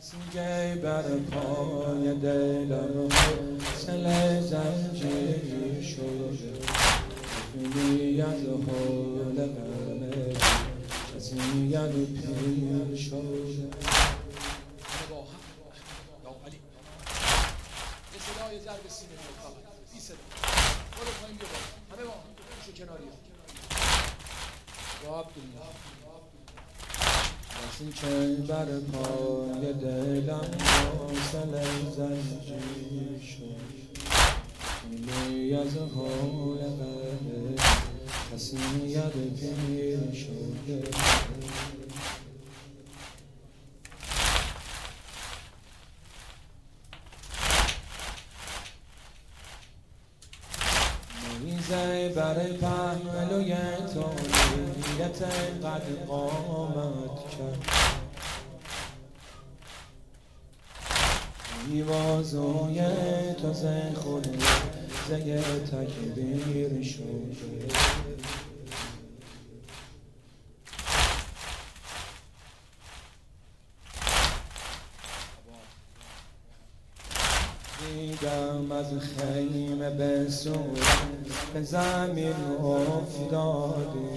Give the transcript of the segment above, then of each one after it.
که بر پای دلم حاصل زنجیر شده، نفیمی از حال غمه کسی از پیر شده. یه صدای ضرب سینه میاد فقط این صدا برو پایین بیا بالا همه با شو کناری یا عبدالله کسی که بر پای دلم حاصل زنجیر شد، نفیمی از حال غمه کسی از پیر شده. میزه بر پهلوی طالیت قد قامت کرد، ایوازوی تازه خود زی تکبیر شده. دیدم از خیمه به صورت به زمین افتاده،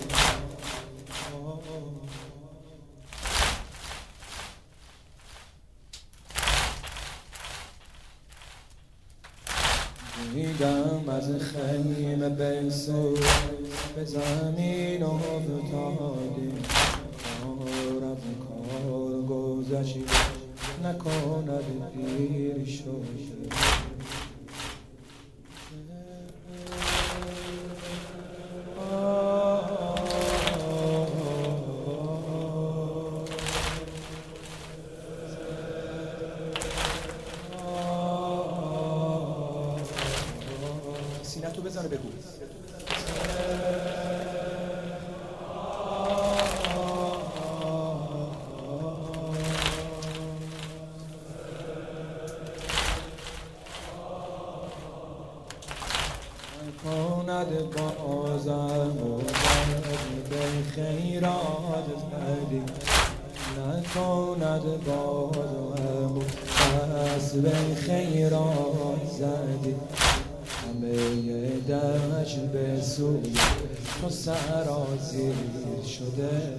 دیدم از خیمه به صورت به زمین افتاده. کارم کار گذشت نکند دیر شده. سینه تو بزنه بگو کند بازم و به خیرات زدی، نکند بازم و پس به خیرات زدی. همه دشت به سوی تو سرازیر شده.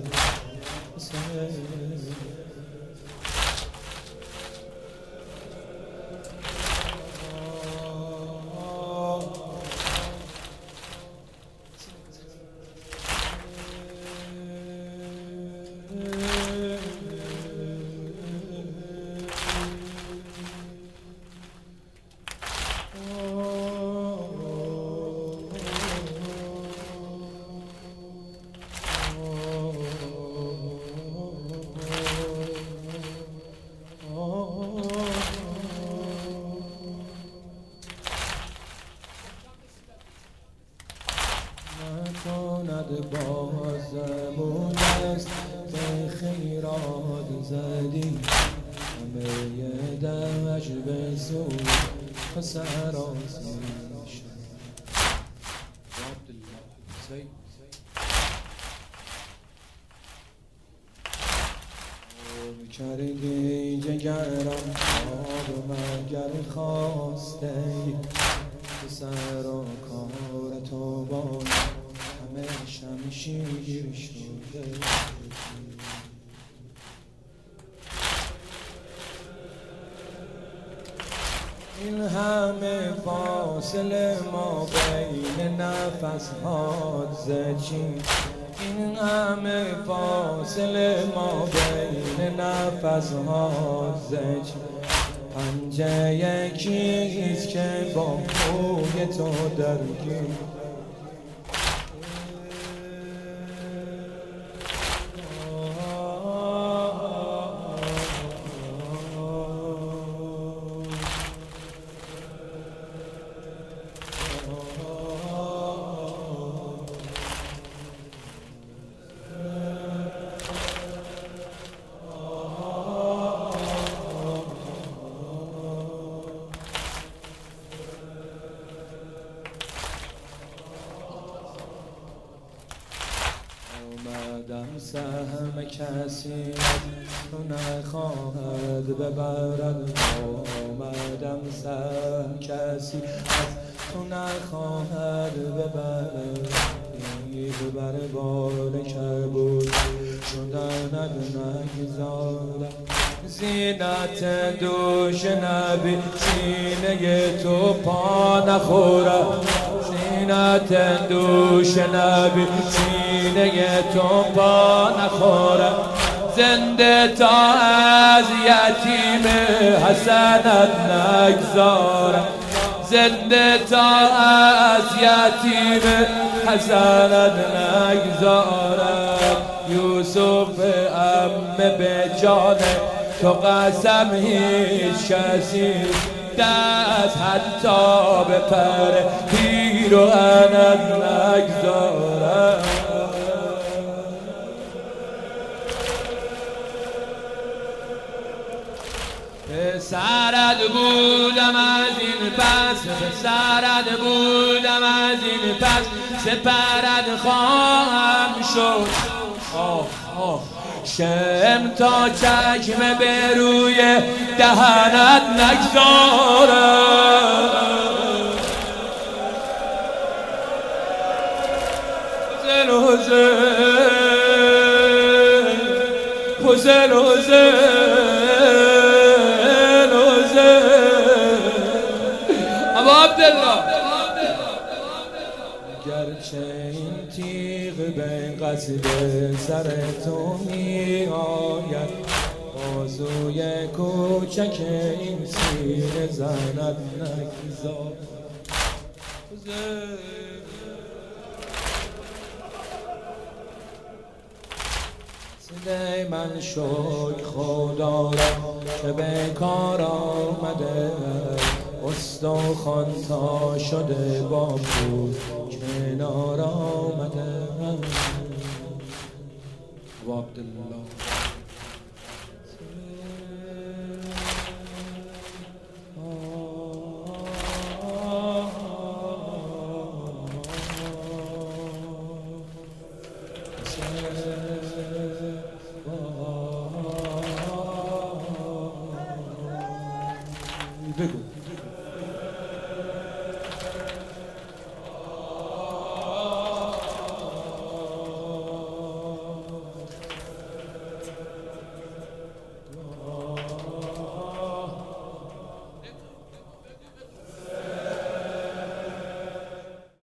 نکند بازم و دست به خیرات زدی. همه دشت به سوی تو سرازیر شد. کردی جگرم آب و مگر خواسته ای، تو سر و کار تو با همه شمشیر شده. این همه فاصله ما بین نفس هات زچین، این همه فاصله ما بین نفس هات زچین. پنجه یکیست که با موی تو درگیر، سهم کسی تو نخواهد ببرد آمدم سهم کسی از تو نخواهد ببرد ببر بال کبود شدند نگذارد زینت دوش نبی سینه تو پا نخورد زینت دوش نبی سینه تو پا نخورد زنده تا از یتیم حسنت نگذارد زنده تا از یتیم حسنت نگذارد یوسف عمه به جان تو قسم هیچ کسی دست حتی به پر پیراهنت نگذارد پسرت بودم از این پس پسرت بودم از این پس سپرت خواهم شد شم تا چکمه به روی دهنت نگذارم حسین حسین ابا عبدالله گرچه این تیغ به قصد سر تو می آید بازوی کوچک این سینه زند نگذار صدای من شکر خدا را که به کار آمده استخوان تا شده با بود کنار آمده و عبدالله بگو